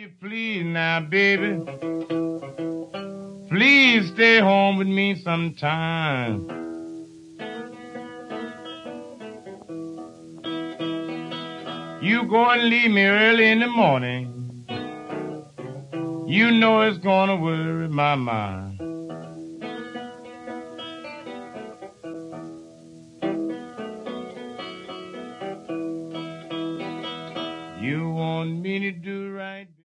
Please now, baby, please stay home with me sometime. You go and leave me early in the morning. You know it's gonna worry my mind. You want me to do right.